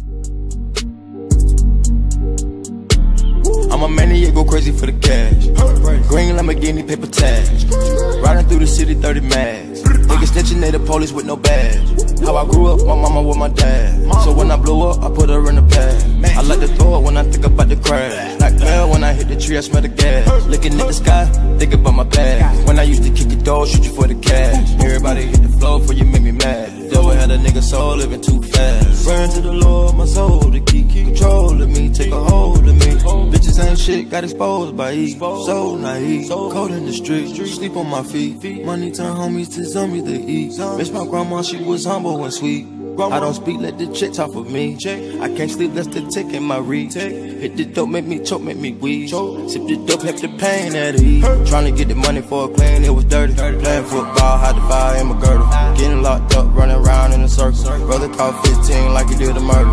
I'm a maniac, go crazy for the cash. Green Lamborghini, paper tags. Riding through the city, 30 mags. Niggas snitching, they the police with no badge. How I grew up, my mama with my dad. So when I blew up, I put her in the pad. I like to throw it when I think about the crash. Nightmare when I hit the tree, I smell the gas. Looking at the sky, think about my past. When I used to kick your door, shoot you for the cash. Everybody hit the floor before you make me mad. Devil had a nigga soul living too fast. Burn to the Lord, my soul to keep control of me, take a hold of me. Bitches ain't shit, got exposed by E. So naive, cold in the street, sleep on my feet. Money turn homies to zombies to eat. Miss my grandma, she was humble and sweet. I don't speak, let the chick talk for me. I can't sleep, that's the tick in my reach. Hit the dope, make me choke, make me wheeze. Sip the dope, help the pain at ease. Tryna get the money for a clean, it was dirty. Playing football, had to buy him a girdle. Getting locked up, running around in a circle. Brother caught 15 like he did a murder.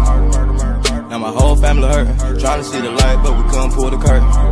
Now my whole family hurting. Tryna see the light, but we couldn't pull the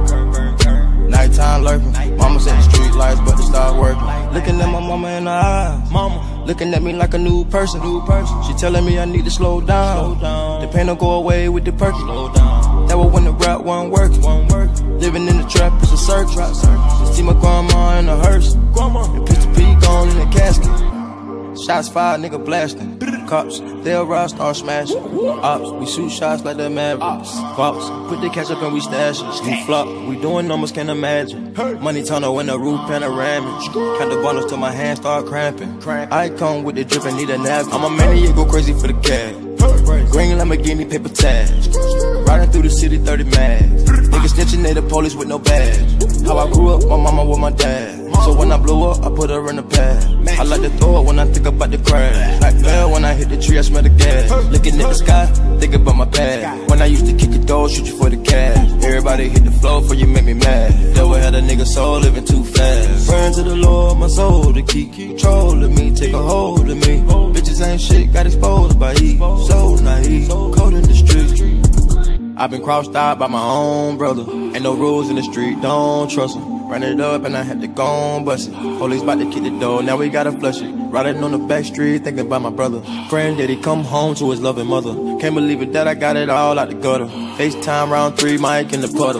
curtain. Nighttime lurking. Mama said the street lights, but they started working. Looking at my mama in the eyes. Mama looking at me like a new person. She telling me I need to slow down. The pain don't go away with the perky. That was when the rap wasn't working. Living in the trap is a circus. See my grandma in a hearse. And Pistol P gone in the casket. Shots fired, nigga blasting. Cops, they'll ride, start smashing. Ops, we shoot shots like the Mavericks. Cops, put the cash up and we stash it. We flop, we doing numbers, can't imagine. Money tunnel in the roof panoramic. Count the bundles till my hands start cramping. I come with the drip and need a napkin. I'm a maniac, go crazy for the cash. Green Lamborghini, paper tags. Riding through the city, 30 mags. Niggas snitching, they the police with no badge. How I grew up, my mama with my dad. So when I blew up, I put her in the pad. I like to throw it when I think about the crash. Nightmare when I hit the tree, I smell the gas. Looking at the sky, think about my past. When I used to kick your door, shoot you for the cash. Everybody hit the floor before you make me mad. Devil had a nigga soul living too fast. Burn to the Lord, my soul to keep control of me, take a hold of me. Bitches ain't shit, got exposed by E. So naive, cold in the street. I've been crossed out by my own brother. Ain't no rules in the street, don't trust him. Run it up and I had to go and bust it. Police about to kick the door, now we gotta flush it. Riding on the back street, thinking about my brother. Friend that he come home to his loving mother. Can't believe it that I got it all out the gutter. FaceTime round 3, Mike in the puddle.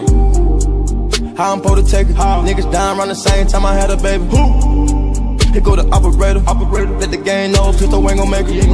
How I'm supposed to take it? Niggas dying around the same time I had a baby. Here go the operator. Let the game know, pistol ain't gon' make it.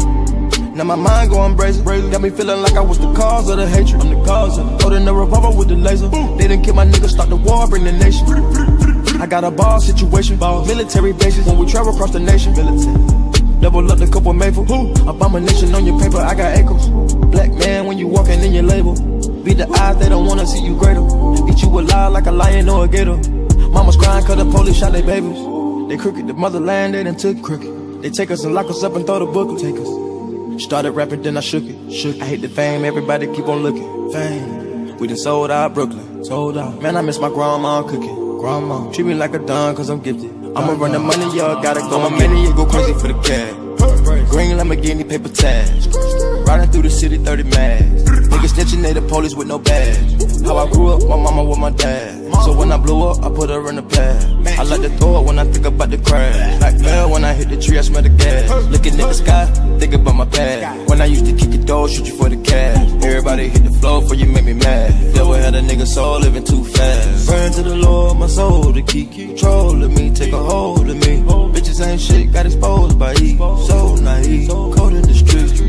Now my mind going brazen. Got me feeling like I was the cause of the hatred. I'm the cause of it. Holding the revolver with the laser. They didn't kill my niggas, start the war, bring the nation. I got a ball situation, military bases when we travel across the nation. Double up the couple maple. Abomination on your paper, I got ankles. Black man when you walking in your label. Be the eyes, they don't wanna see you greater. Eat you alive like a lion or a gator. Mama's crying cause the police shot their babies. They crooked, the motherland, they done took crooked. They take us and lock us up and throw the book. Take us. Started rapping, then I shook it. I hate the fame, everybody keep on looking. Fame, we done sold out Brooklyn. Sold out. Man, I miss my grandma cooking. Grandma, treat me like a don cause I'm gifted. I'ma run the money, y'all gotta go. I'm a maniac, go crazy for the cash. Green Lamborghini, paper tags. Riding through the city, 30 mags. Niggas snitching, they the police with no badge. How I grew up, my mama with my dad. So when I blew up, I put her in the pad. I like to throw it when I think about the crash. Nightmare when I hit the tree, I smell the gas. Looking at the sky, think about my past. When I used to kick your door, shoot you for the cash. Everybody hit the floor before you make me mad. Devil had a nigga soul living too fast. Burn to the Lord, my soul to keep control of me, take a hold of me. Bitches ain't shit, got exposed by E. So naive, cold in the street.